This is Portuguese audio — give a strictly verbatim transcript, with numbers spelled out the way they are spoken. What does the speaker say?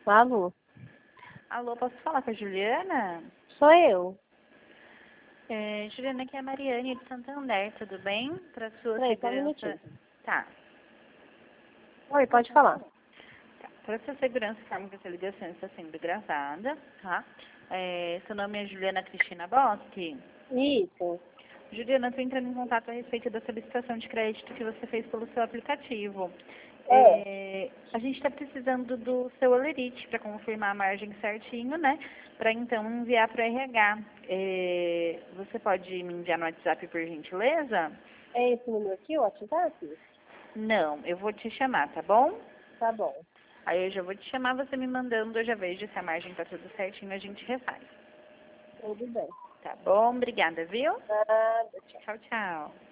Alô? Alô, posso falar com a Juliana? Sou eu. É, Juliana, aqui é a Mariane de Santander, tudo bem? Para sua Peraí, só um segurança... minutinho. Tá. Oi, pode falar. Tá. Para sua segurança, informo que essa ligação está sendo gravada, tá? É, seu nome é Juliana Cristina Boschi? Isso. Juliana, estou entrando em contato a respeito da solicitação de crédito que você fez pelo seu aplicativo. É. É, a gente está precisando do seu Olerite para confirmar a margem certinho, né? Para então enviar para o R H. É, você pode me enviar no WhatsApp, por gentileza? É esse número aqui, o WhatsApp? Não, eu vou te chamar, tá bom? Tá bom. Aí eu já vou te chamar, você me mandando, eu já vejo se a margem está tudo certinho, a gente refaz. Tudo bem. Tá bom? Obrigada, viu? Nada, tchau. Tchau, tchau.